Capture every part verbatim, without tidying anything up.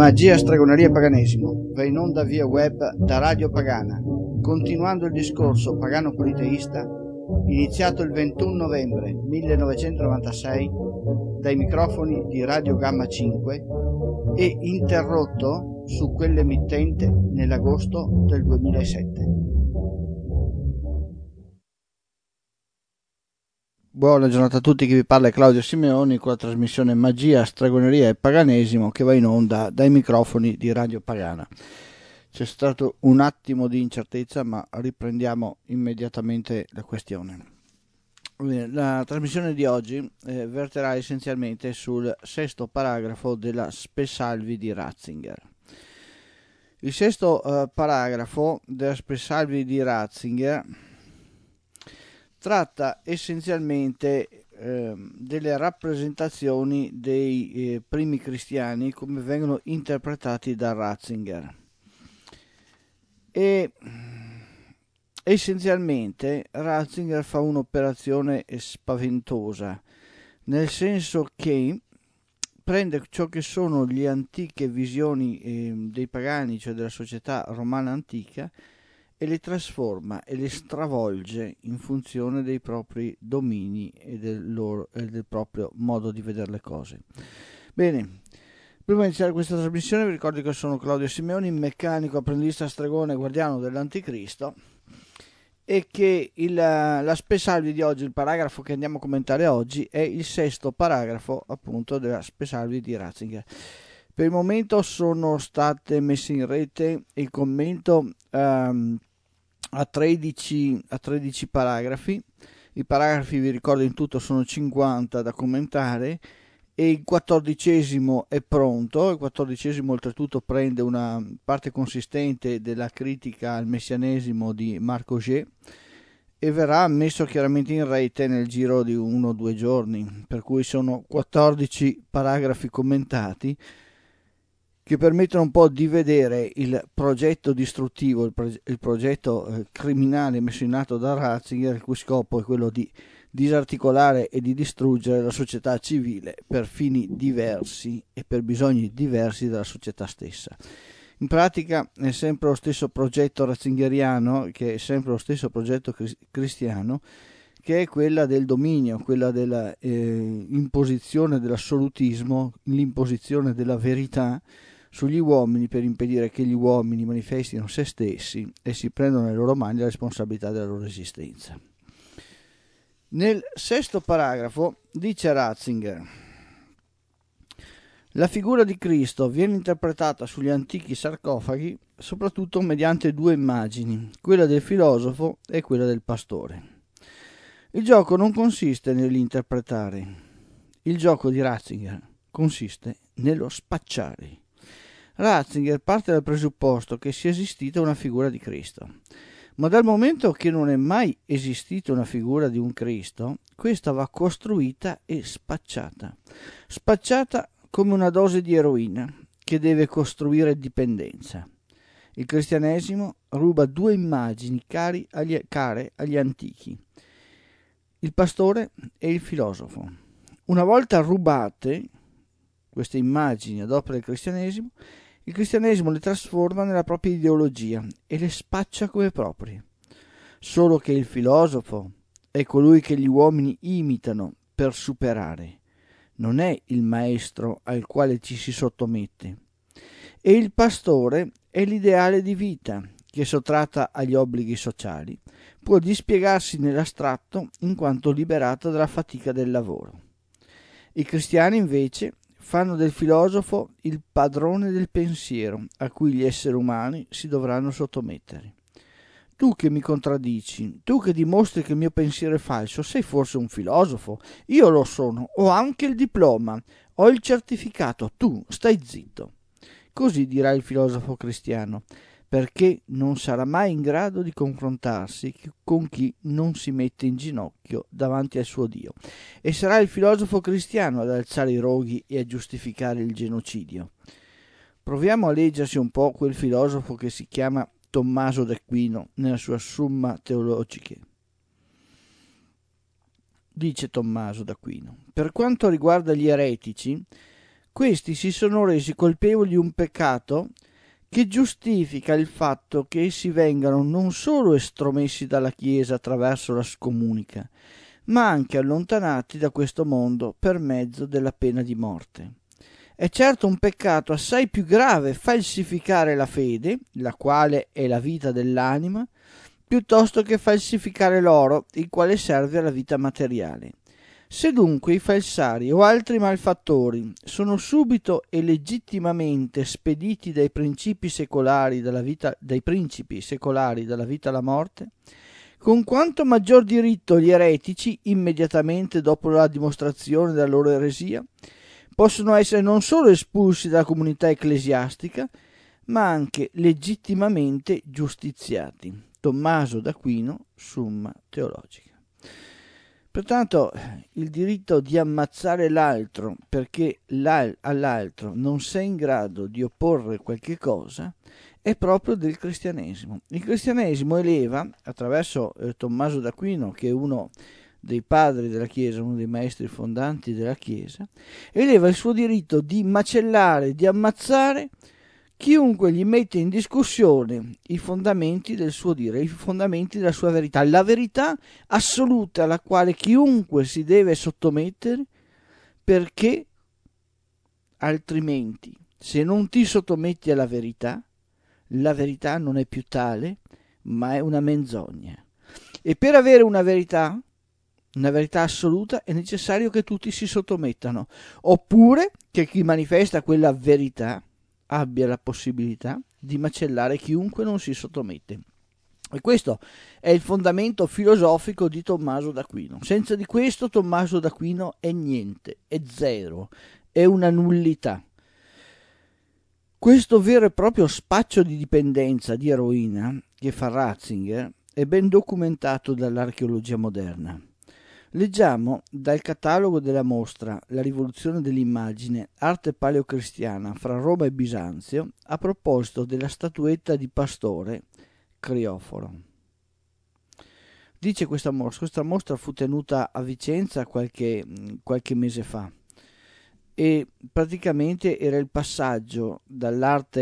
Magia, stregoneria e paganesimo va in onda via web da Radio Pagana, continuando il discorso pagano-politeista iniziato il ventuno novembre millenovecentonovantasei dai microfoni di Radio Gamma cinque e interrotto su quell'emittente nell'agosto del duemilasette. Buona giornata a tutti, chi vi parla è Claudio Simeoni con la trasmissione Magia, Stregoneria e Paganesimo che va in onda dai microfoni di Radio Pagana. C'è stato un attimo di incertezza, ma riprendiamo immediatamente la questione. La trasmissione di oggi eh, verterà essenzialmente sul sesto paragrafo della Spe Salvi di Ratzinger. Il sesto eh, paragrafo della Spe Salvi di Ratzinger tratta essenzialmente eh, delle rappresentazioni dei eh, primi cristiani come vengono interpretati da Ratzinger. E essenzialmente Ratzinger fa un'operazione spaventosa, nel senso che prende ciò che sono le antiche visioni eh, dei pagani, cioè della società romana antica, e le trasforma e le stravolge in funzione dei propri domini e del, loro, e del proprio modo di vedere le cose. Bene, prima di iniziare questa trasmissione vi ricordo che sono Claudio Simeoni, meccanico, apprendista, stregone, guardiano dell'anticristo, e che il, la Spe Salvi di oggi, il paragrafo che andiamo a commentare oggi, è il sesto paragrafo appunto della Spe Salvi di Ratzinger. Per il momento sono state messe in rete il commento um, a, tredici, a tredici paragrafi. I paragrafi, vi ricordo, in tutto sono cinquanta da commentare e il quattordicesimo è pronto. Il quattordicesimo oltretutto prende una parte consistente della critica al messianesimo di Marc Augé e verrà messo chiaramente in rete nel giro di uno o due giorni, per cui sono quattordici paragrafi commentati che permettono un po' di vedere il progetto distruttivo, il, proge- il progetto eh, criminale messo in atto da Ratzinger, il cui scopo è quello di disarticolare e di distruggere la società civile per fini diversi e per bisogni diversi della società stessa. In pratica è sempre lo stesso progetto ratzingeriano, che è sempre lo stesso progetto cri- cristiano, che è quella del dominio, quella della eh, imposizione dell'assolutismo, l'imposizione della verità sugli uomini per impedire che gli uomini manifestino se stessi e si prendono nelle loro mani la responsabilità della loro esistenza. Nel sesto paragrafo dice Ratzinger: la figura di Cristo viene interpretata sugli antichi sarcofagi soprattutto mediante due immagini, quella del filosofo e quella del pastore. Il gioco non consiste nell'interpretare, il gioco di Ratzinger consiste nello spacciare. Ratzinger parte dal presupposto che sia esistita una figura di Cristo, ma dal momento che non è mai esistita una figura di un Cristo, questa va costruita e spacciata. Spacciata come una dose di eroina che deve costruire dipendenza. Il cristianesimo ruba due immagini cari agli, care agli antichi, il pastore e il filosofo. Una volta rubate queste immagini ad opera del cristianesimo, il cristianesimo le trasforma nella propria ideologia e le spaccia come proprie. Solo che il filosofo è colui che gli uomini imitano per superare, non è il maestro al quale ci si sottomette. E il pastore è l'ideale di vita che, sottratta agli obblighi sociali, può dispiegarsi nell'astratto in quanto liberata dalla fatica del lavoro. I cristiani invece fanno del filosofo il padrone del pensiero a cui gli esseri umani si dovranno sottomettere. Tu che mi contraddici, tu che dimostri che il mio pensiero è falso, sei forse un filosofo? Io lo sono, ho anche il diploma, ho il certificato, tu stai zitto. Così dirà il filosofo cristiano, perché non sarà mai in grado di confrontarsi con chi non si mette in ginocchio davanti al suo Dio. E sarà il filosofo cristiano ad alzare i roghi e a giustificare il genocidio. Proviamo a leggersi un po' quel filosofo che si chiama Tommaso d'Aquino nella sua Summa Theologiae. Dice Tommaso d'Aquino: per quanto riguarda gli eretici, Questi si sono resi colpevoli di un peccato che giustifica il fatto che essi vengano non solo estromessi dalla Chiesa attraverso la scomunica, ma anche allontanati da questo mondo per mezzo della pena di morte. È certo un peccato assai più grave falsificare la fede, la quale è la vita dell'anima, piuttosto che falsificare l'oro, il quale serve alla vita materiale. Se dunque i falsari o altri malfattori sono subito e legittimamente spediti dai principi secolari dalla vita, dai principi secolari dalla vita alla morte, con quanto maggior diritto gli eretici, immediatamente dopo la dimostrazione della loro eresia, possono essere non solo espulsi dalla comunità ecclesiastica, ma anche legittimamente giustiziati. Tommaso d'Aquino, Summa Teologica. Pertanto il diritto di ammazzare l'altro perché all'altro non sei in grado di opporre qualche cosa è proprio del cristianesimo. Il cristianesimo eleva, attraverso eh, Tommaso d'Aquino, che è uno dei padri della Chiesa, uno dei maestri fondanti della Chiesa, eleva il suo diritto di macellare, di ammazzare chiunque gli mette in discussione i fondamenti del suo dire, i fondamenti della sua verità, la verità assoluta alla quale chiunque si deve sottomettere, perché altrimenti, se non ti sottometti alla verità, la verità non è più tale, ma è una menzogna. E per avere una verità, una verità assoluta, è necessario che tutti si sottomettano, oppure che chi manifesta quella verità abbia la possibilità di macellare chiunque non si sottomette. E questo è il fondamento filosofico di Tommaso d'Aquino. Senza di questo Tommaso d'Aquino è niente, è zero, è una nullità. Questo vero e proprio spaccio di dipendenza, di eroina, che fa Ratzinger, è ben documentato dall'archeologia moderna. Leggiamo dal catalogo della mostra La rivoluzione dell'immagine, arte paleocristiana fra Roma e Bisanzio, a proposito della statuetta di Pastore Crioforo. Dice questa mostra, questa mostra fu tenuta a Vicenza qualche, qualche mese fa e praticamente era il passaggio dall'arte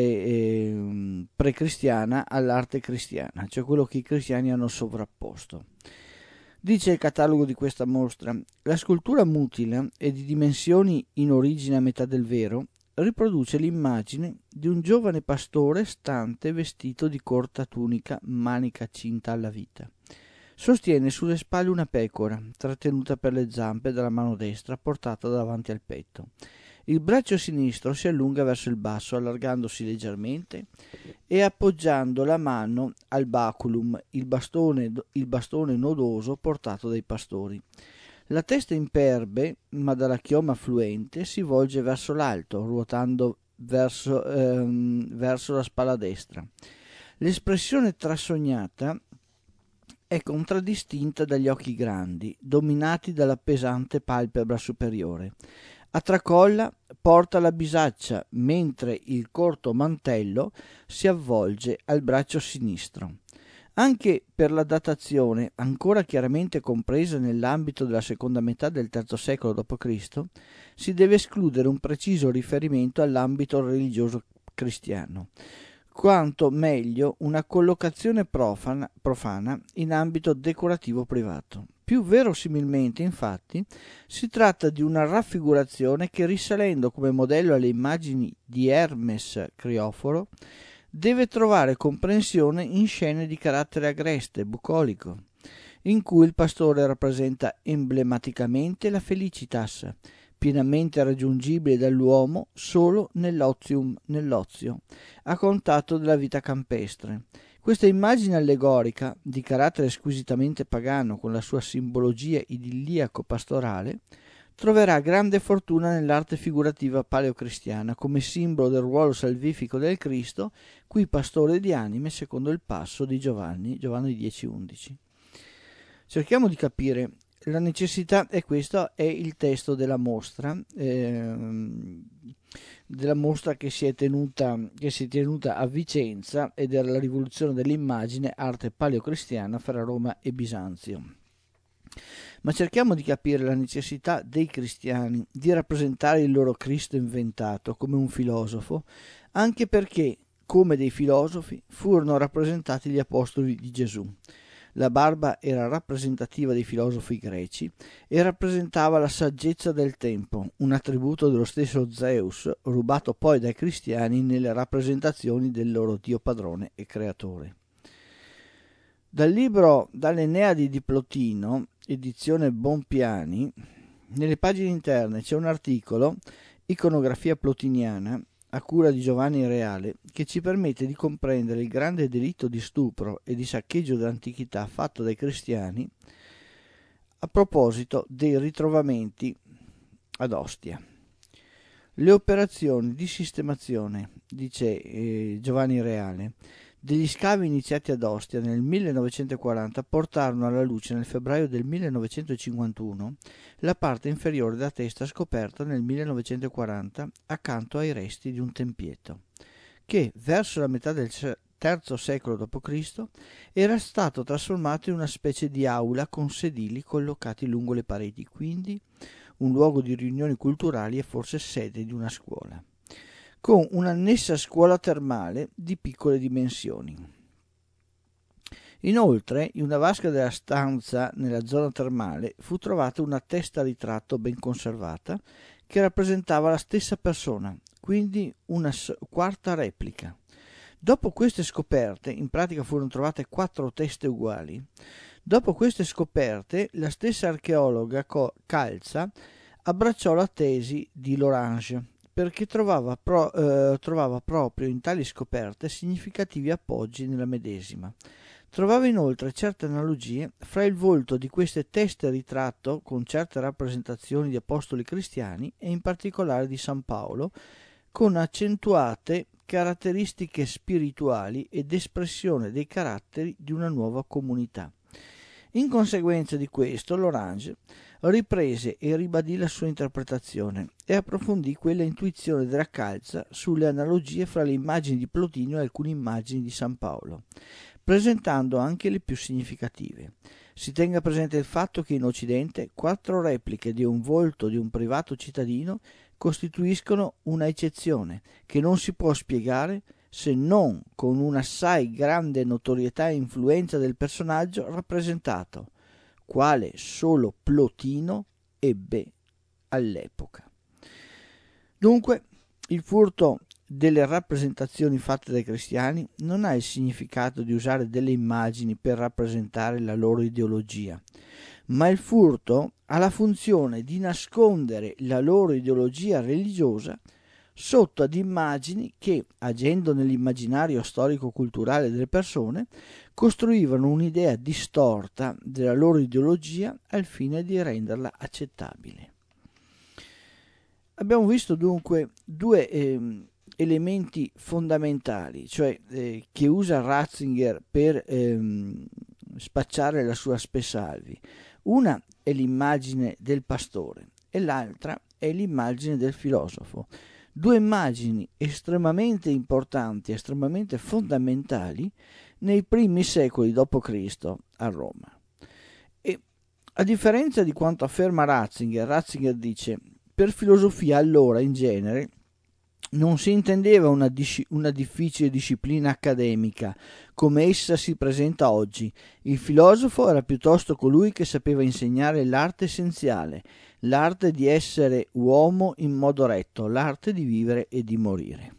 eh, pre-cristiana all'arte cristiana, cioè quello che i cristiani hanno sovrapposto. Dice il catalogo di questa mostra: la scultura mutile e di dimensioni in origine a metà del vero riproduce l'immagine di un giovane pastore stante vestito di corta tunica, manica cinta alla vita. Sostiene sulle spalle una pecora, trattenuta per le zampe dalla mano destra, portata davanti al petto. Il braccio sinistro si allunga verso il basso, allargandosi leggermente e appoggiando la mano al baculum, il bastone, il bastone nodoso portato dai pastori. La testa imperbe, ma dalla chioma fluente, si volge verso l'alto, ruotando verso, ehm, verso la spalla destra. L'espressione trasognata è contraddistinta dagli occhi grandi, dominati dalla pesante palpebra superiore. A tracolla porta la bisaccia, mentre il corto mantello si avvolge al braccio sinistro. Anche per la datazione, ancora chiaramente compresa nell'ambito della seconda metà del terzo secolo dopo Cristo, si deve escludere un preciso riferimento all'ambito religioso cristiano, quanto meglio una collocazione profana, profana in ambito decorativo privato. Più verosimilmente, infatti, si tratta di una raffigurazione che, risalendo come modello alle immagini di Hermes Crioforo, deve trovare comprensione in scene di carattere agreste, bucolico, in cui il pastore rappresenta emblematicamente la felicitas, pienamente raggiungibile dall'uomo solo nell'ozium, nell'ozio, a contatto della vita campestre. Questa immagine allegorica, di carattere squisitamente pagano con la sua simbologia idilliaco-pastorale, troverà grande fortuna nell'arte figurativa paleocristiana come simbolo del ruolo salvifico del Cristo, qui pastore di anime, secondo il passo di Giovanni, Giovanni dieci undici. Cerchiamo di capire la necessità, e questo è il testo della mostra, ehm, della mostra che si è tenuta, che si è tenuta a Vicenza, ed era la rivoluzione dell'immagine, arte paleocristiana fra Roma e Bisanzio. ma cerchiamo di capire la necessità dei cristiani di rappresentare il loro Cristo inventato come un filosofo, anche perché, come dei filosofi, furono rappresentati gli apostoli di Gesù. La barba era rappresentativa dei filosofi greci e rappresentava la saggezza del tempo, un attributo dello stesso Zeus, rubato poi dai cristiani nelle rappresentazioni del loro Dio padrone e creatore. Dal libro Dalle Eneadi di Plotino, edizione Bonpiani, nelle pagine interne c'è un articolo, Iconografia plotiniana, a cura di Giovanni Reale, che ci permette di comprendere il grande delitto di stupro e di saccheggio dell'antichità fatto dai cristiani a proposito dei ritrovamenti ad Ostia. Le operazioni di sistemazione, dice eh, Giovanni Reale, degli scavi iniziati ad Ostia nel millenovecentoquaranta portarono alla luce nel febbraio del millenovecentocinquantuno la parte inferiore della testa scoperta nel millenovecentoquaranta accanto ai resti di un tempietto, che verso la metà del terzo secolo dopo Cristo era stato trasformato in una specie di aula con sedili collocati lungo le pareti, quindi un luogo di riunioni culturali e forse sede di una scuola, con un'annessa scuola termale di piccole dimensioni. Inoltre, in una vasca della stanza nella zona termale fu trovata una testa ritratto ben conservata che rappresentava la stessa persona, quindi una quarta replica. Dopo queste scoperte, in pratica furono trovate quattro teste uguali. Dopo queste scoperte, la stessa archeologa Calza abbracciò la tesi di Lorange, perché trovava, pro, eh, trovava proprio in tali scoperte significativi appoggi nella medesima. Trovava inoltre certe analogie fra il volto di queste teste ritratto con certe rappresentazioni di apostoli cristiani e in particolare di San Paolo, con accentuate caratteristiche spirituali ed espressione dei caratteri di una nuova comunità. In conseguenza di questo, Lorange riprese e ribadì la sua interpretazione e approfondì quella intuizione della Calza sulle analogie fra le immagini di Plotinio e alcune immagini di San Paolo, presentando anche le più significative. Si tenga presente il fatto che in Occidente quattro repliche di un volto di un privato cittadino costituiscono una eccezione che non si può spiegare se non con un'assai grande notorietà e influenza del personaggio rappresentato, quale solo Plotino ebbe all'epoca. Dunque, il furto delle rappresentazioni fatte dai cristiani non ha il significato di usare delle immagini per rappresentare la loro ideologia, ma il furto ha la funzione di nascondere la loro ideologia religiosa sotto ad immagini che, agendo nell'immaginario storico-culturale delle persone, costruivano un'idea distorta della loro ideologia al fine di renderla accettabile. Abbiamo visto dunque due eh, elementi fondamentali, cioè eh, che usa Ratzinger per ehm, spacciare la sua Spesalvi. Una è l'immagine del pastore e l'altra è l'immagine del filosofo. Due immagini estremamente importanti, estremamente fondamentali nei primi secoli dopo Cristo a Roma. E a differenza di quanto afferma Ratzinger, Ratzinger dice: per filosofia allora in genere non si intendeva una, dis- una difficile disciplina accademica come essa si presenta oggi. Il filosofo era piuttosto colui che sapeva insegnare l'arte essenziale, l'arte di essere uomo in modo retto, l'arte di vivere e di morire.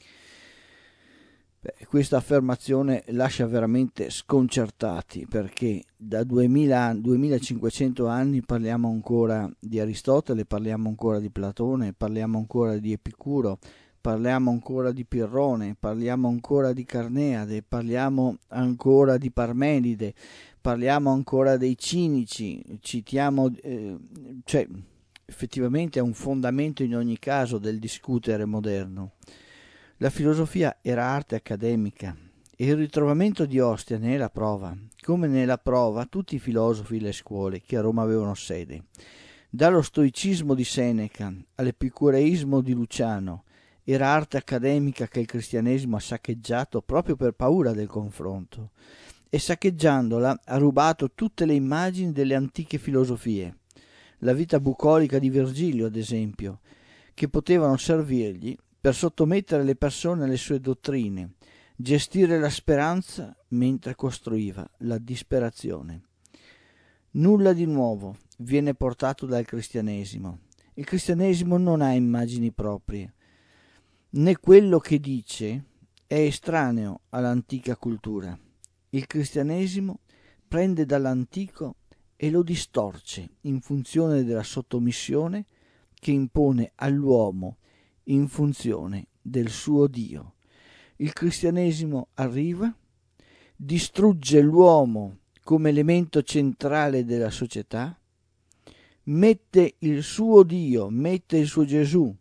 Beh, questa affermazione lascia veramente sconcertati, perché da duemila, duemilacinquecento anni parliamo ancora di Aristotele, parliamo ancora di Platone, parliamo ancora di Epicuro, parliamo ancora di Pirrone, parliamo ancora di Carneade, parliamo ancora di Parmenide, parliamo ancora dei cinici, citiamo, eh, cioè effettivamente è un fondamento in ogni caso del discutere moderno. La filosofia era arte accademica e il ritrovamento di Ostia ne è la prova, come nella prova tutti i filosofi e le scuole che a Roma avevano sede, dallo stoicismo di Seneca all'epicureismo di Luciano. Era arte accademica che il cristianesimo ha saccheggiato proprio per paura del confronto, e saccheggiandola ha rubato tutte le immagini delle antiche filosofie, la vita bucolica di Virgilio ad esempio, che potevano servirgli per sottomettere le persone alle sue dottrine, gestire la speranza mentre costruiva la disperazione. Nulla di nuovo viene portato dal cristianesimo. Il cristianesimo non ha immagini proprie, né quello che dice è estraneo all'antica cultura. Il cristianesimo prende dall'antico e lo distorce in funzione della sottomissione che impone all'uomo in funzione del suo Dio. Il cristianesimo arriva, distrugge l'uomo come elemento centrale della società, mette il suo Dio, mette il suo Gesù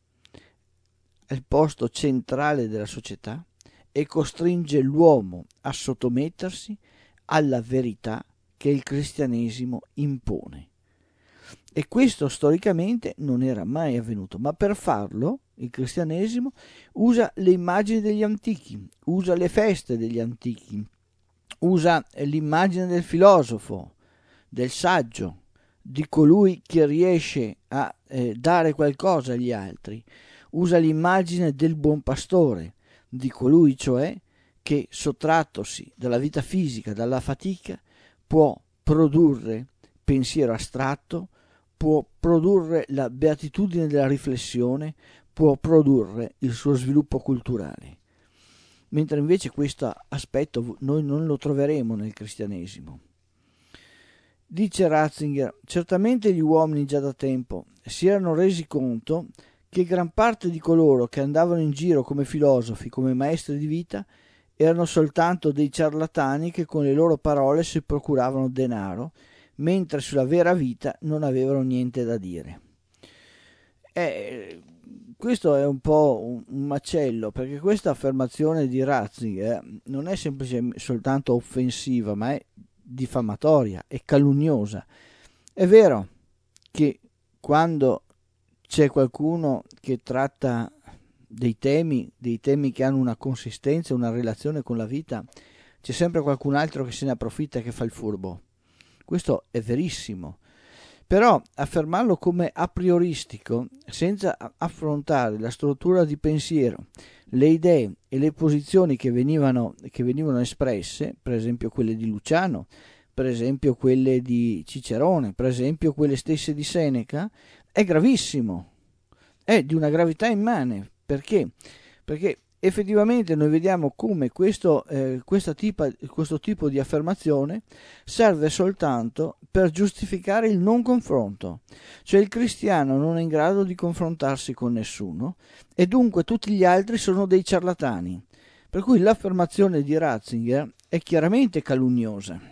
al posto centrale della società e costringe l'uomo a sottomettersi alla verità che il cristianesimo impone. E questo storicamente non era mai avvenuto, ma per farlo il cristianesimo usa le immagini degli antichi, usa le feste degli antichi, usa l'immagine del filosofo, del saggio, di colui che riesce a eh, dare qualcosa agli altri, usa l'immagine del buon pastore, di colui cioè che sottrattosi dalla vita fisica, dalla fatica, può produrre pensiero astratto, può produrre la beatitudine della riflessione, può produrre il suo sviluppo culturale. Mentre invece questo aspetto noi non lo troveremo nel cristianesimo. Dice Ratzinger, certamente gli uomini già da tempo si erano resi conto che gran parte di coloro che andavano in giro come filosofi, come maestri di vita, erano soltanto dei ciarlatani che con le loro parole si procuravano denaro, mentre sulla vera vita non avevano niente da dire. Eh, questo è un po' un, un macello, perché questa affermazione di Ratzinger non è semplicemente soltanto offensiva, ma è diffamatoria e calunnosa. È vero che quando c'è qualcuno che tratta dei temi, dei temi che hanno una consistenza, una relazione con la vita, c'è sempre qualcun altro che se ne approfitta e che fa il furbo. Questo è verissimo. Però affermarlo come a prioristico, senza affrontare la struttura di pensiero, le idee e le posizioni che venivano, che venivano espresse, per esempio quelle di Luciano, per esempio quelle di Cicerone, per esempio quelle stesse di Seneca, è gravissimo, è di una gravità immane. Perché? Perché effettivamente noi vediamo come questo, eh, questa tipa, questo tipo di affermazione serve soltanto per giustificare il non confronto, cioè il cristiano non è in grado di confrontarsi con nessuno e dunque tutti gli altri sono dei ciarlatani, per cui l'affermazione di Ratzinger è chiaramente calunniosa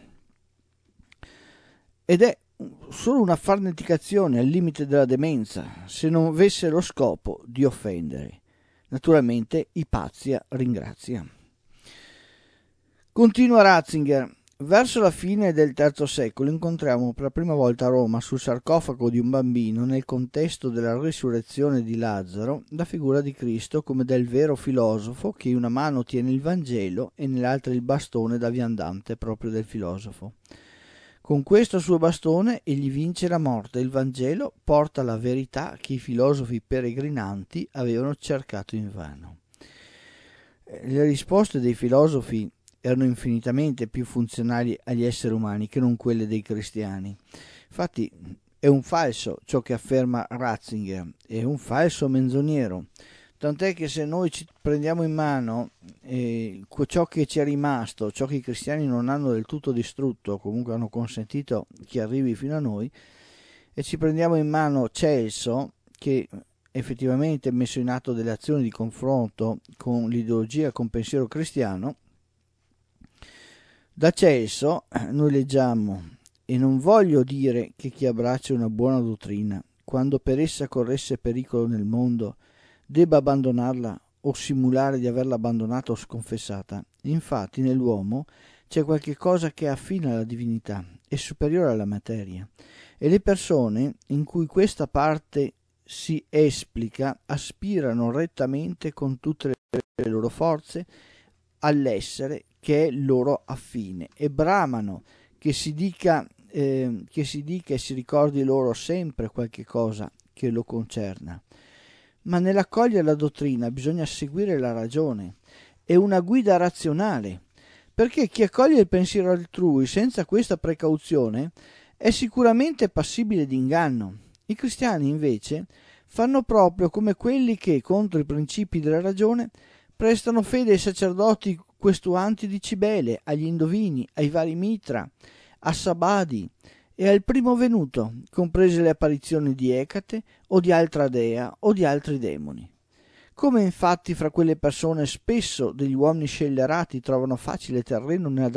ed è solo una farneticazione al limite della demenza, se non avesse lo scopo di offendere. Naturalmente Ipazia ringrazia. Continua Ratzinger. Verso la fine del terzo secolo incontriamo per la prima volta a Roma, sul sarcofago di un bambino, nel contesto della risurrezione di Lazzaro, la figura di Cristo come del vero filosofo che in una mano tiene il Vangelo e nell'altra il bastone da viandante proprio del filosofo. Con questo suo bastone egli vince la morte. Il Vangelo porta la verità che i filosofi peregrinanti avevano cercato invano. Le risposte dei filosofi erano infinitamente più funzionali agli esseri umani che non quelle dei cristiani. Infatti è un falso ciò che afferma Ratzinger, è un falso menzognero. Tant'è che se noi ci prendiamo in mano eh, ciò che ci è rimasto, ciò che i cristiani non hanno del tutto distrutto, comunque hanno consentito che arrivi fino a noi, e ci prendiamo in mano Celso, che effettivamente ha messo in atto delle azioni di confronto con l'ideologia, con il pensiero cristiano, da Celso noi leggiamo: e non voglio dire che chi abbraccia una buona dottrina, quando per essa corresse pericolo nel mondo, debba abbandonarla o simulare di averla abbandonata o sconfessata. Infatti nell'uomo c'è qualche cosa che è affine alla divinità e superiore alla materia, e le persone in cui questa parte si esplica aspirano rettamente con tutte le loro forze all'essere che è loro affine e bramano che si dica, eh, che si dica e si ricordi loro sempre qualche cosa che lo concerna. Ma nell'accogliere la dottrina bisogna seguire la ragione e una guida razionale, perché chi accoglie il pensiero altrui senza questa precauzione è sicuramente passibile di inganno. I cristiani invece fanno proprio come quelli che, contro i principi della ragione, prestano fede ai sacerdoti questuanti di Cibele, agli indovini, ai vari mitra, a Sabadi e al primo venuto, comprese le apparizioni di Ecate o di altra dea o di altri demoni. Come infatti fra quelle persone spesso degli uomini scellerati trovano facile terreno nella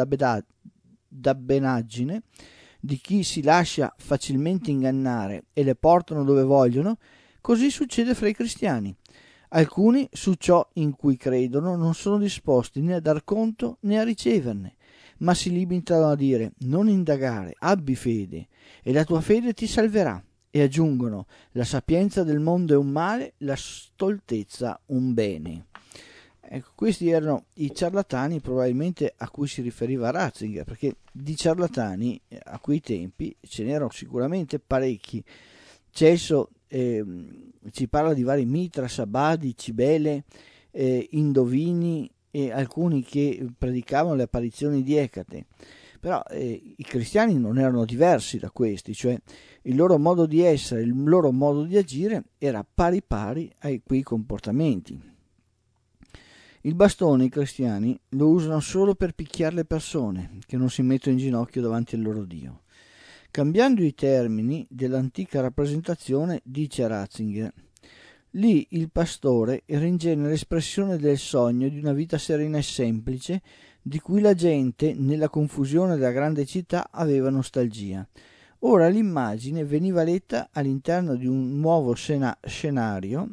dabbenaggine di chi si lascia facilmente ingannare e le portano dove vogliono, così succede fra i cristiani. Alcuni su ciò in cui credono non sono disposti né a dar conto né a riceverne, ma si limitano a dire: non indagare, abbi fede, e la tua fede ti salverà. E aggiungono: la sapienza del mondo è un male, la stoltezza un bene. Ecco, questi erano i ciarlatani probabilmente a cui si riferiva Ratzinger, perché di ciarlatani a quei tempi ce n'erano sicuramente parecchi. Celso eh, ci parla di vari mitra, sabadi, cibele, eh, indovini e alcuni che predicavano le apparizioni di Ecate. Però eh, i cristiani non erano diversi da questi, cioè il loro modo di essere, il loro modo di agire era pari pari a quei comportamenti. Il bastone i cristiani lo usano solo per picchiare le persone che non si mettono in ginocchio davanti al loro Dio. Cambiando i termini dell'antica rappresentazione, dice Ratzinger, lì il pastore era in genere l'espressione del sogno di una vita serena e semplice di cui la gente, nella confusione della grande città, aveva nostalgia. Ora l'immagine veniva letta all'interno di un nuovo scena- scenario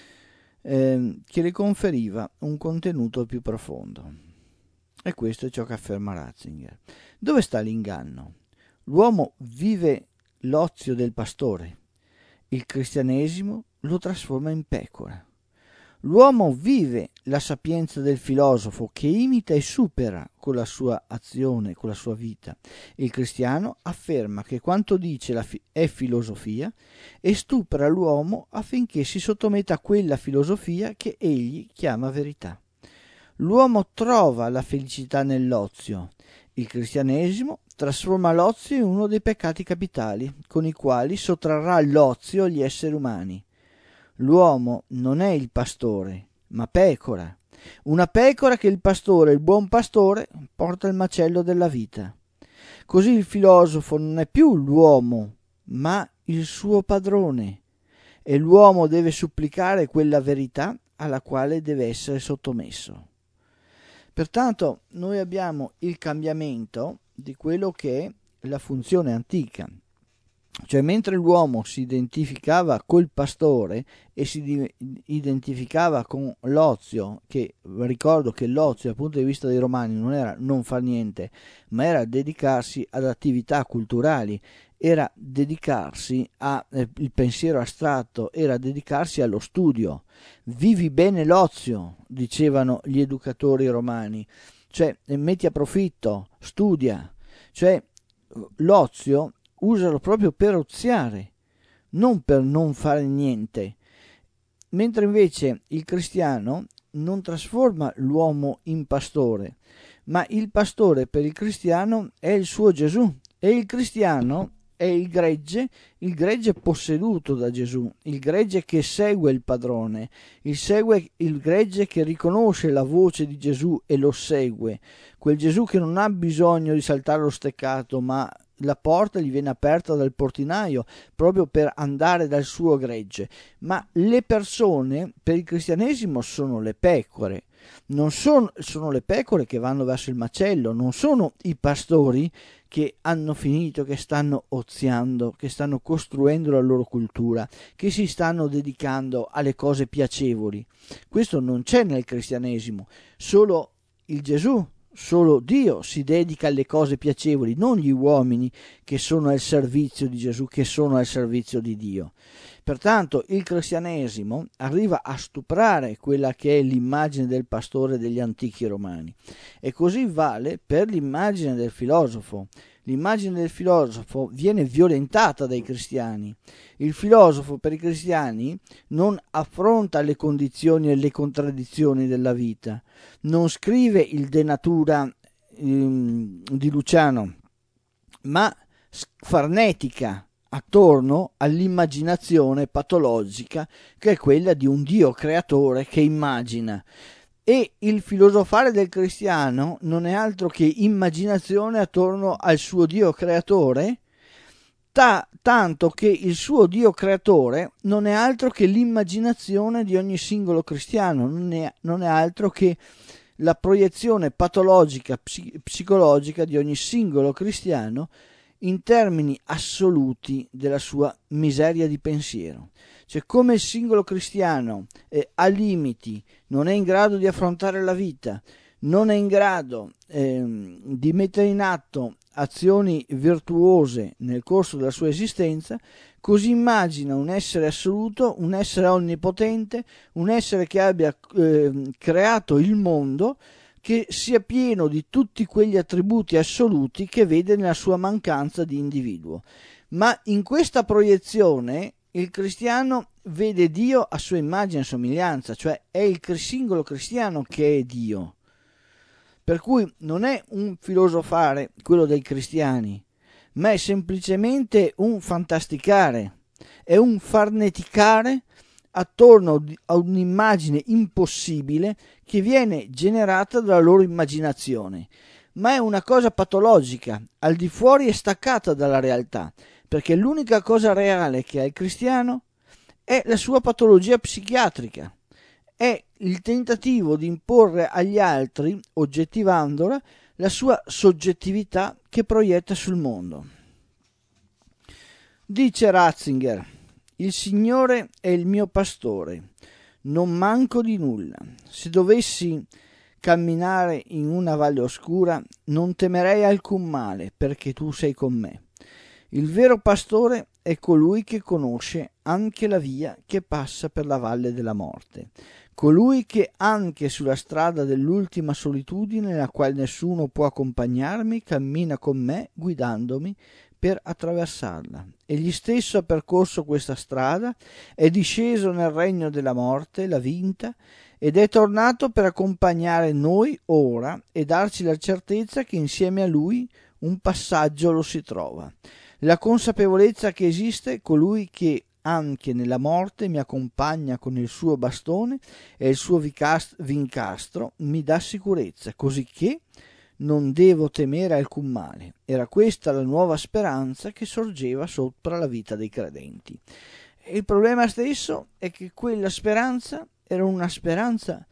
eh, che le conferiva un contenuto più profondo. E questo è ciò che afferma Ratzinger. Dove sta l'inganno? L'uomo vive l'ozio del pastore, il cristianesimo lo trasforma in pecora. L'uomo vive la sapienza del filosofo che imita e supera con la sua azione, con la sua vita. Il cristiano afferma che quanto dice la fi- è filosofia e stupra l'uomo affinché si sottometta a quella filosofia che egli chiama verità. L'uomo trova la felicità nell'ozio. Il cristianesimo trasforma l'ozio in uno dei peccati capitali con i quali sottrarrà l'ozio agli esseri umani. L'uomo non è il pastore, ma pecora. Una pecora che il pastore, il buon pastore, porta al macello della vita. Così il filosofo non è più l'uomo, ma il suo padrone. E l'uomo deve supplicare quella verità alla quale deve essere sottomesso. Pertanto noi abbiamo il cambiamento di quello che è la funzione antica. Cioè, mentre l'uomo si identificava col pastore e si di- identificava con l'ozio, che ricordo che l'ozio dal punto di vista dei romani non era non far niente, ma era dedicarsi ad attività culturali, era dedicarsi al eh, pensiero astratto, era dedicarsi allo studio. Vivi bene l'ozio, dicevano gli educatori romani, cioè metti a profitto, studia, cioè l'ozio usalo proprio per oziare, non per non fare niente. Mentre invece il cristiano non trasforma l'uomo in pastore, ma il pastore per il cristiano è il suo Gesù e il cristiano è il gregge, il gregge posseduto da Gesù, il gregge che segue il padrone, il, segue, il gregge che riconosce la voce di Gesù e lo segue, quel Gesù che non ha bisogno di saltare lo steccato, ma la porta gli viene aperta dal portinaio proprio per andare dal suo gregge. Ma le persone per il cristianesimo sono le pecore, non sono, sono le pecore che vanno verso il macello, non sono i pastori che hanno finito, che stanno oziando, che stanno costruendo la loro cultura, che si stanno dedicando alle cose piacevoli. Questo non c'è nel cristianesimo. Solo il Gesù Solo Dio si dedica alle cose piacevoli, non gli uomini che sono al servizio di Gesù, che sono al servizio di Dio. Pertanto il cristianesimo arriva a stuprare quella che è l'immagine del pastore degli antichi romani, e così vale per l'immagine del filosofo. L'immagine del filosofo viene violentata dai cristiani. Il filosofo per i cristiani non affronta le condizioni e le contraddizioni della vita, non scrive il De Natura ehm, di Luciano, ma farnetica attorno all'immaginazione patologica, che è quella di un Dio creatore che immagina. E il filosofare del cristiano non è altro che immaginazione attorno al suo Dio creatore, ta- tanto che il suo Dio creatore non è altro che l'immaginazione di ogni singolo cristiano, non è, non è altro che la proiezione patologica, psi- psicologica di ogni singolo cristiano in termini assoluti della sua miseria di pensiero. Cioè, come il singolo cristiano eh, ha limiti, non è in grado di affrontare la vita, non è in grado eh, di mettere in atto azioni virtuose nel corso della sua esistenza, così immagina un essere assoluto, un essere onnipotente, un essere che abbia eh, creato il mondo, che sia pieno di tutti quegli attributi assoluti che vede nella sua mancanza di individuo. Ma in questa proiezione il cristiano vede Dio a sua immagine e somiglianza, cioè è il singolo cristiano che è Dio. Per cui non è un filosofare quello dei cristiani, ma è semplicemente un fantasticare, è un farneticare attorno a un'immagine impossibile che viene generata dalla loro immaginazione, ma è una cosa patologica, al di fuori e staccata dalla realtà, perché l'unica cosa reale che ha il cristiano è la sua patologia psichiatrica, è il tentativo di imporre agli altri, oggettivandola, la sua soggettività che proietta sul mondo. Dice Ratzinger: il Signore è il mio pastore, non manco di nulla. Se dovessi camminare in una valle oscura, non temerei alcun male, perché tu sei con me. Il vero pastore è colui che conosce anche la via che passa per la valle della morte, colui che anche sulla strada dell'ultima solitudine, nella quale nessuno può accompagnarmi, cammina con me, guidandomi per attraversarla. Egli stesso ha percorso questa strada, è disceso nel regno della morte, l'ha vinta, ed è tornato per accompagnare noi ora e darci la certezza che insieme a lui un passaggio lo si trova. La consapevolezza che esiste colui che anche nella morte mi accompagna con il suo bastone e il suo vincastro mi dà sicurezza, così che non devo temere alcun male. Era questa la nuova speranza che sorgeva sopra la vita dei credenti. E il problema stesso è che quella speranza era una speranza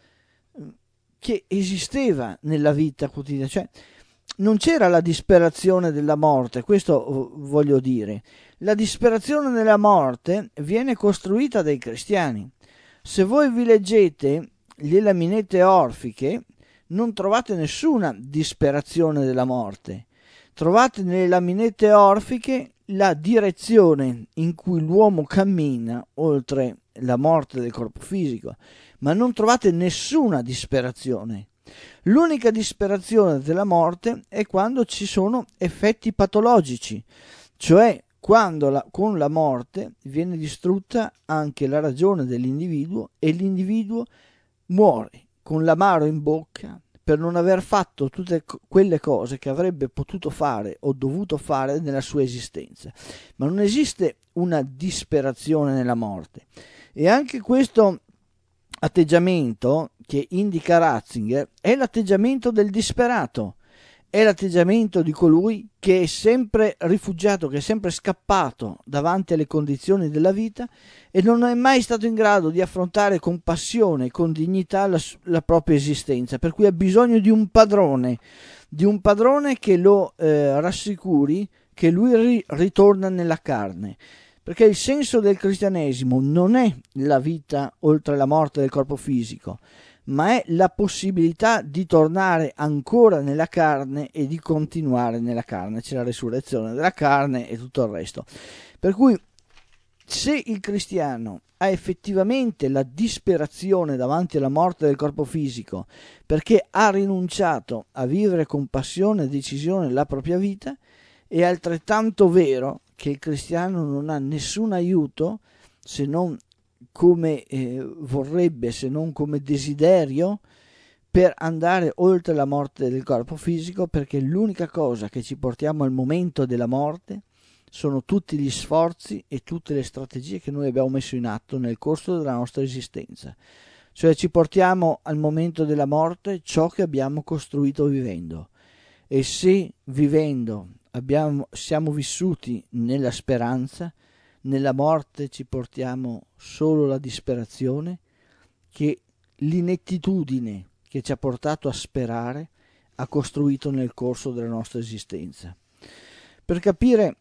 che esisteva nella vita quotidiana, cioè non c'era la disperazione della morte, questo voglio dire. La disperazione della morte viene costruita dai cristiani. Se voi vi leggete le laminette orfiche, non trovate nessuna disperazione della morte. Trovate nelle laminette orfiche la direzione in cui l'uomo cammina oltre la morte del corpo fisico, ma non trovate nessuna disperazione. L'unica disperazione della morte è quando ci sono effetti patologici, cioè quando la, con la morte viene distrutta anche la ragione dell'individuo e l'individuo muore con l'amaro in bocca per non aver fatto tutte quelle cose che avrebbe potuto fare o dovuto fare nella sua esistenza. Ma non esiste una disperazione nella morte. E anche questo atteggiamento che indica Ratzinger è l'atteggiamento del disperato, è l'atteggiamento di colui che è sempre rifugiato, che è sempre scappato davanti alle condizioni della vita e non è mai stato in grado di affrontare con passione e con dignità la, la propria esistenza, per cui ha bisogno di un padrone, di un padrone che lo eh, rassicuri che lui ri- ritorna nella carne. Perché il senso del cristianesimo non è la vita oltre la morte del corpo fisico, ma è la possibilità di tornare ancora nella carne e di continuare nella carne. C'è la resurrezione della carne e tutto il resto. Per cui se il cristiano ha effettivamente la disperazione davanti alla morte del corpo fisico perché ha rinunciato a vivere con passione e decisione la propria vita, è altrettanto vero che il cristiano non ha nessun aiuto, se non come eh, vorrebbe, se non come desiderio, per andare oltre la morte del corpo fisico, perché l'unica cosa che ci portiamo al momento della morte sono tutti gli sforzi e tutte le strategie che noi abbiamo messo in atto nel corso della nostra esistenza. Cioè ci portiamo al momento della morte ciò che abbiamo costruito vivendo. E se vivendo abbiamo, siamo vissuti nella speranza, nella morte ci portiamo solo la disperazione che l'inettitudine che ci ha portato a sperare ha costruito nel corso della nostra esistenza. Per capire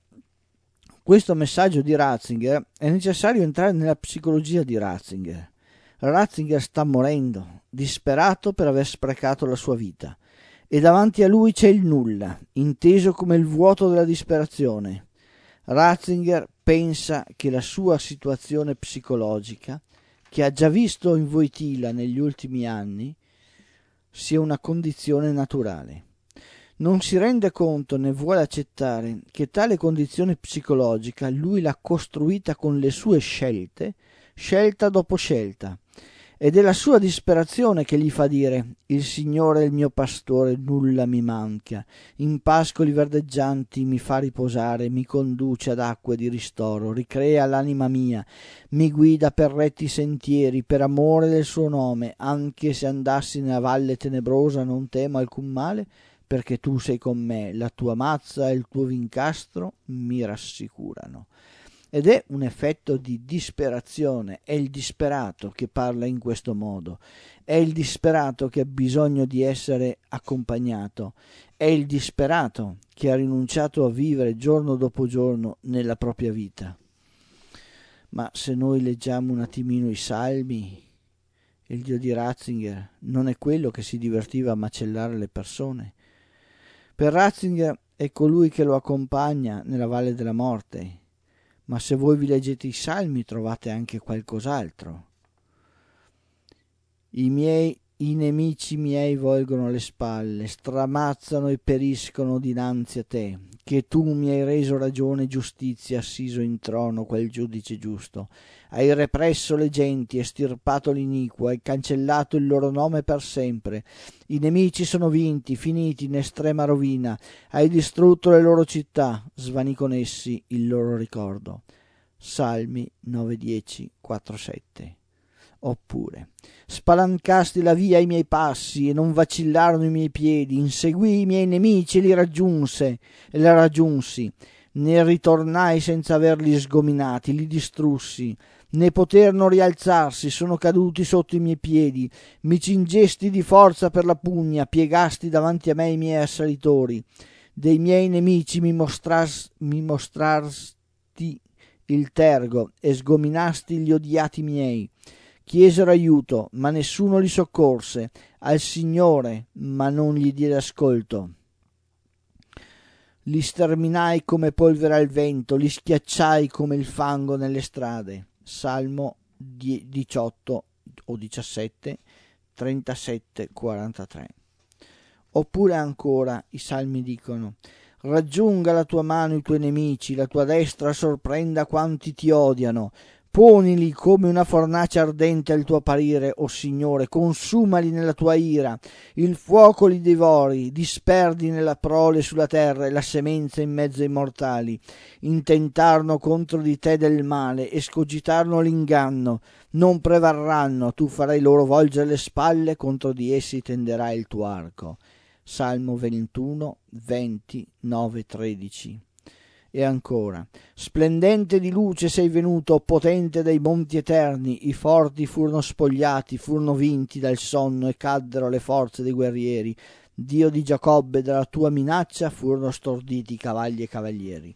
questo messaggio di Ratzinger è necessario entrare nella psicologia di Ratzinger. Ratzinger sta morendo, disperato per aver sprecato la sua vita, e davanti a lui c'è il nulla, inteso come il vuoto della disperazione. Ratzinger pensa che la sua situazione psicologica, che ha già visto in Wojtyla negli ultimi anni, sia una condizione naturale. Non si rende conto né vuole accettare che tale condizione psicologica lui l'ha costruita con le sue scelte, scelta dopo scelta, ed è la sua disperazione che gli fa dire: il Signore è il mio pastore, nulla mi manca, in pascoli verdeggianti mi fa riposare, mi conduce ad acque di ristoro, ricrea l'anima mia, mi guida per retti sentieri, per amore del suo nome, anche se andassi nella valle tenebrosa non temo alcun male, perché tu sei con me, la tua mazza e il tuo vincastro mi rassicurano. Ed è un effetto di disperazione, è il disperato che parla in questo modo, è il disperato che ha bisogno di essere accompagnato, è il disperato che ha rinunciato a vivere giorno dopo giorno nella propria vita. Ma se noi leggiamo un attimino i salmi, il Dio di Ratzinger non è quello che si divertiva a macellare le persone. Per Ratzinger è colui che lo accompagna nella valle della morte, ma se voi vi leggete i salmi trovate anche qualcos'altro. I miei i nemici miei volgono le spalle, stramazzano e periscono dinanzi a te, che tu mi hai reso ragione e giustizia, assiso in trono quel giudice giusto. Hai represso le genti, estirpato l'iniquo, hai cancellato il loro nome per sempre. I nemici sono vinti, finiti in estrema rovina. Hai distrutto le loro città, svani con essi il loro ricordo. Salmi nove, dieci, quattro, sette. Oppure: spalancasti la via ai miei passi e non vacillarono i miei piedi, inseguii i miei nemici e li raggiunse e li raggiunsi, ne ritornai senza averli sgominati, li distrussi, ne poterono rialzarsi, sono caduti sotto i miei piedi, mi cingesti di forza per la pugna, piegasti davanti a me i miei assalitori, dei miei nemici mi, mostras, mi mostrasti il tergo e sgominasti gli odiati miei. Chiesero aiuto, ma nessuno li soccorse, al Signore, ma non gli diede ascolto. Li sterminai come polvere al vento, li schiacciai come il fango nelle strade. Salmo diciotto o diciassette, trentasette, quarantatré. Oppure ancora i salmi dicono: raggiunga la tua mano i tuoi nemici, la tua destra sorprenda quanti ti odiano. Ponili come una fornace ardente al tuo apparire, o Signore, consumali nella tua ira, il fuoco li divori, disperdi nella prole sulla terra e la semenza in mezzo ai mortali. Intentarono contro di te del male, escogitarono l'inganno, non prevarranno, tu farai loro volgere le spalle, contro di essi tenderai il tuo arco. Salmo ventuno, venti, nove, tredici. E ancora: splendente di luce sei venuto, potente dai monti eterni, i forti furono spogliati, furono vinti dal sonno e caddero le forze dei guerrieri. Dio di Giacobbe, dalla tua minaccia furono storditi cavalli e cavalieri.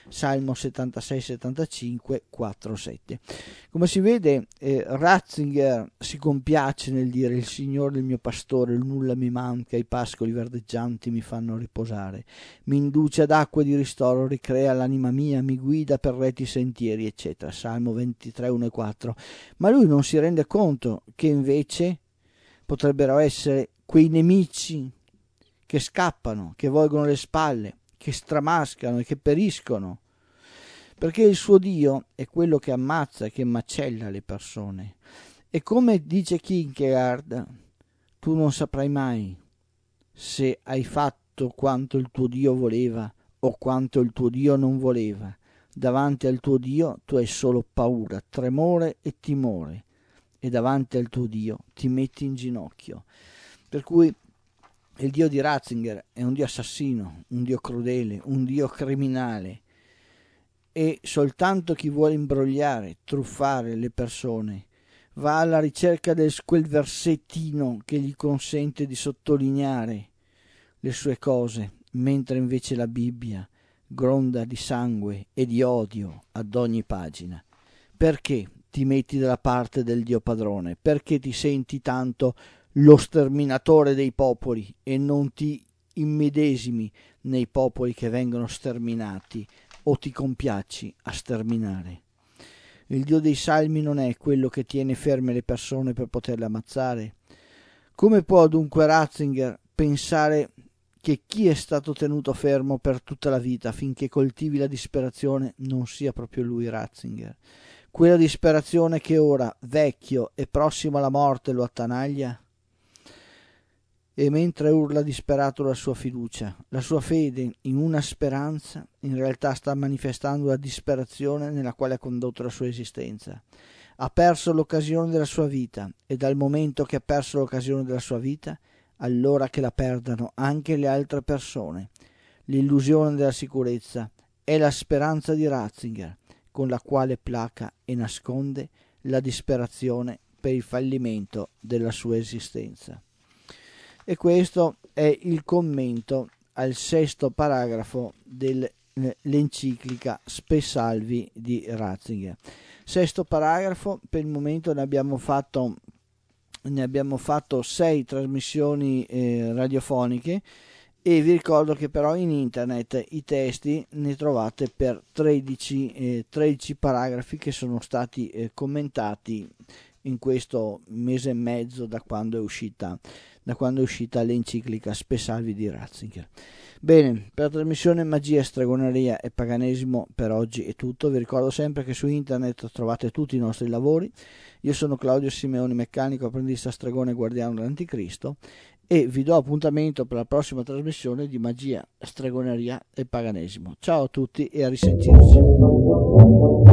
Salmo settantasei settantacinque quattro sette. Come si vede, eh, Ratzinger si compiace nel dire: il Signore è il mio pastore, il nulla mi manca, i pascoli verdeggianti mi fanno riposare, mi induce ad acque di ristoro, ricrea l'anima mia, mi guida per retti sentieri, eccetera. Salmo ventitré uno e quattro. Ma lui non si rende conto che invece potrebbero essere quei nemici che scappano, che volgono le spalle, che stramascano e che periscono, perché il suo Dio è quello che ammazza e che macella le persone. E come dice Kierkegaard, tu non saprai mai se hai fatto quanto il tuo Dio voleva o quanto il tuo Dio non voleva. Davanti al tuo Dio tu hai solo paura, tremore e timore, e davanti al tuo Dio ti metti in ginocchio. Per cui il Dio di Ratzinger è un Dio assassino, un Dio crudele, un Dio criminale, e soltanto chi vuole imbrogliare, truffare le persone va alla ricerca di quel versettino che gli consente di sottolineare le sue cose, mentre invece la Bibbia gronda di sangue e di odio ad ogni pagina. Perché ti metti dalla parte del Dio padrone? Perché ti senti tanto lo sterminatore dei popoli e non ti immedesimi nei popoli che vengono sterminati o ti compiacci a sterminare? Il Dio dei Salmi non è quello che tiene ferme le persone per poterle ammazzare. Come può dunque Ratzinger pensare che chi è stato tenuto fermo per tutta la vita finché coltivi la disperazione non sia proprio lui, Ratzinger? Quella disperazione che ora, vecchio e prossimo alla morte, lo attanaglia? E mentre urla disperato la sua fiducia, la sua fede in una speranza, in realtà sta manifestando la disperazione nella quale ha condotto la sua esistenza. Ha perso l'occasione della sua vita, e dal momento che ha perso l'occasione della sua vita, allora che la perdano anche le altre persone. L'illusione della sicurezza è la speranza di Ratzinger, con la quale placa e nasconde la disperazione per il fallimento della sua esistenza. E questo è il commento al sesto paragrafo dell'enciclica Spe Salvi di Ratzinger. Sesto paragrafo, per il momento ne abbiamo fatto, ne abbiamo fatto sei trasmissioni eh, radiofoniche, e vi ricordo che però in internet i testi ne trovate per tredici, eh, tredici paragrafi che sono stati eh, commentati in questo mese e mezzo da quando è uscita da quando è uscita l'enciclica Spe Salvi di Ratzinger. Bene, per la trasmissione Magia, Stregoneria e Paganesimo per oggi è tutto. Vi ricordo sempre che su internet trovate tutti i nostri lavori. Io sono Claudio Simeoni, meccanico, apprendista stregone e guardiano dell'Anticristo, e vi do appuntamento per la prossima trasmissione di Magia, Stregoneria e Paganesimo. Ciao a tutti e a risentirci.